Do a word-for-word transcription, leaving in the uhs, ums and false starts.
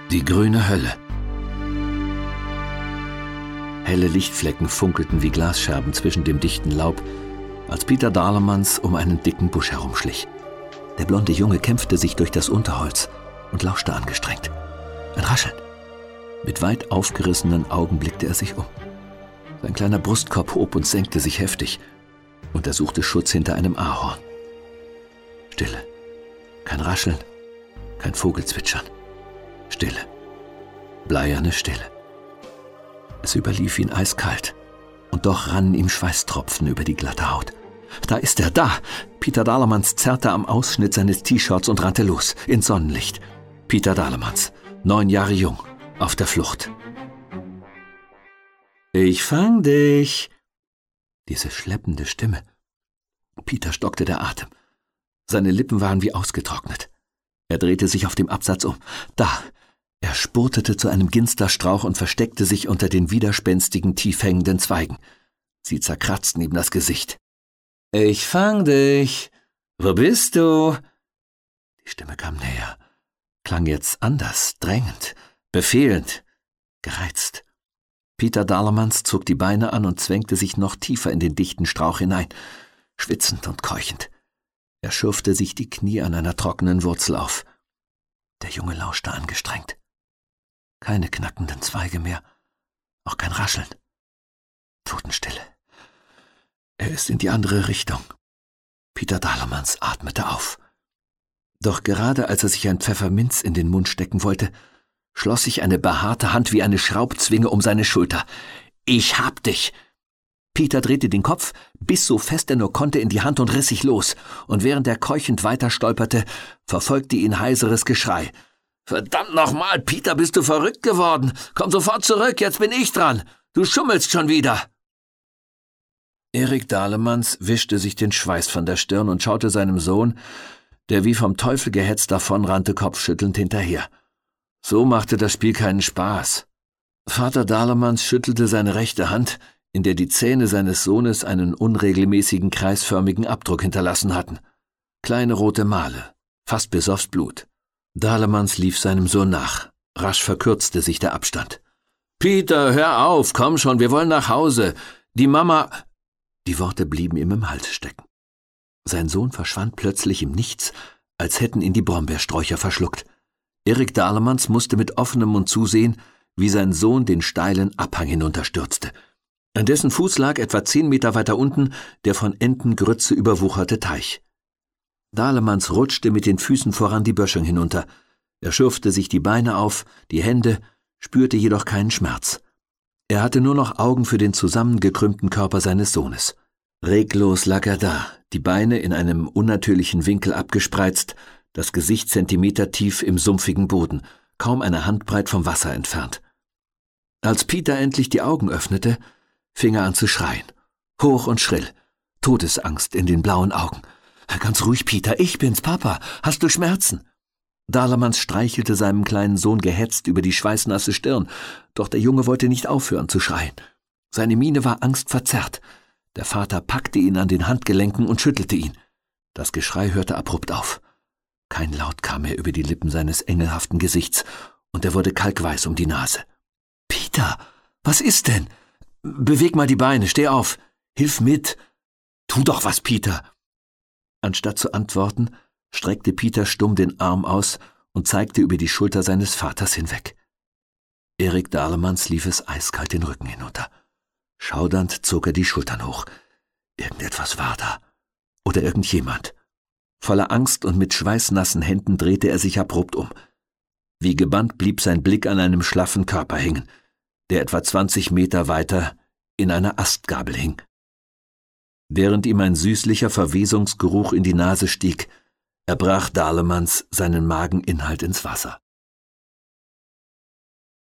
Die grüne Hölle. Helle Lichtflecken funkelten wie Glasscherben zwischen dem dichten Laub, als Peter Dalemans um einen dicken Busch herumschlich. Der blonde Junge kämpfte sich durch das Unterholz und lauschte angestrengt. Ein Rascheln. Mit weit aufgerissenen Augen blickte er sich um. Sein kleiner Brustkorb hob und senkte sich heftig, und er suchte Schutz hinter einem Ahorn. Stille. Kein Rascheln, kein Vogelzwitschern. Stille. Bleierne Stille. Es überlief ihn eiskalt, und doch rannen ihm Schweißtropfen über die glatte Haut. Da ist er, da! Peter Dalemans zerrte am Ausschnitt seines T-Shirts und rannte los, ins Sonnenlicht. Peter Dalemans, neun Jahre jung, auf der Flucht. »Ich fang dich!« Diese schleppende Stimme. Peter stockte der Atem. Seine Lippen waren wie ausgetrocknet. Er drehte sich auf dem Absatz um. Da! Er spurtete zu einem Ginsterstrauch und versteckte sich unter den widerspenstigen, tief hängenden Zweigen. Sie zerkratzten ihm das Gesicht. »Ich fang dich! Wo bist du?« Die Stimme kam näher, klang jetzt anders, drängend, befehlend, gereizt. Peter Dalemans zog die Beine an und zwängte sich noch tiefer in den dichten Strauch hinein, schwitzend und keuchend. Er schürfte sich die Knie an einer trockenen Wurzel auf. Der Junge lauschte angestrengt. Keine knackenden Zweige mehr, auch kein Rascheln. Totenstille. Er ist in die andere Richtung. Peter Dalemans atmete auf. Doch gerade als er sich ein Pfefferminz in den Mund stecken wollte, schloss sich eine behaarte Hand wie eine Schraubzwinge um seine Schulter. »Ich hab dich!« Peter drehte den Kopf, biss so fest er nur konnte in die Hand und riss sich los, und während er keuchend weiter stolperte, verfolgte ihn heiseres Geschrei. »Verdammt nochmal, Peter, bist du verrückt geworden? Komm sofort zurück, jetzt bin ich dran! Du schummelst schon wieder!« Erik Dalemans wischte sich den Schweiß von der Stirn und schaute seinem Sohn, der wie vom Teufel gehetzt davonrannte, kopfschüttelnd hinterher. So machte das Spiel keinen Spaß. Vater Dalemans schüttelte seine rechte Hand, in der die Zähne seines Sohnes einen unregelmäßigen, kreisförmigen Abdruck hinterlassen hatten. Kleine rote Male, fast bis aufs Blut. Dalemans lief seinem Sohn nach. Rasch verkürzte sich der Abstand. »Peter, hör auf, komm schon, wir wollen nach Hause. Die Mama...« Die Worte blieben ihm im Hals stecken. Sein Sohn verschwand plötzlich im Nichts, als hätten ihn die Brombeersträucher verschluckt. Erik Dalemans musste mit offenem Mund zusehen, wie sein Sohn den steilen Abhang hinunterstürzte. An dessen Fuß lag etwa zehn Meter weiter unten der von Entengrütze überwucherte Teich. Dalemans rutschte mit den Füßen voran die Böschung hinunter. Er schürfte sich die Beine auf, die Hände, spürte jedoch keinen Schmerz. Er hatte nur noch Augen für den zusammengekrümmten Körper seines Sohnes. Reglos lag er da, die Beine in einem unnatürlichen Winkel abgespreizt, das Gesicht zentimetertief im sumpfigen Boden, kaum eine Handbreit vom Wasser entfernt. Als Peter endlich die Augen öffnete, fing er an zu schreien. Hoch und schrill, Todesangst in den blauen Augen. »Ganz ruhig, Peter, ich bin's, Papa. Hast du Schmerzen?« Dalemans streichelte seinem kleinen Sohn gehetzt über die schweißnasse Stirn, doch der Junge wollte nicht aufhören zu schreien. Seine Miene war angstverzerrt. Der Vater packte ihn an den Handgelenken und schüttelte ihn. Das Geschrei hörte abrupt auf. Kein Laut kam mehr über die Lippen seines engelhaften Gesichts, und er wurde kalkweiß um die Nase. »Peter, was ist denn? Beweg mal die Beine, steh auf. Hilf mit. Tu doch was, Peter!« Anstatt zu antworten, streckte Peter stumm den Arm aus und zeigte über die Schulter seines Vaters hinweg. Erik Dalemans lief es eiskalt den Rücken hinunter. Schaudernd zog er die Schultern hoch. Irgendetwas war da. Oder irgendjemand. Voller Angst und mit schweißnassen Händen drehte er sich abrupt um. Wie gebannt blieb sein Blick an einem schlaffen Körper hängen, der etwa zwanzig Meter weiter in einer Astgabel hing. Während ihm ein süßlicher Verwesungsgeruch in die Nase stieg, erbrach Dalemans seinen Mageninhalt ins Wasser.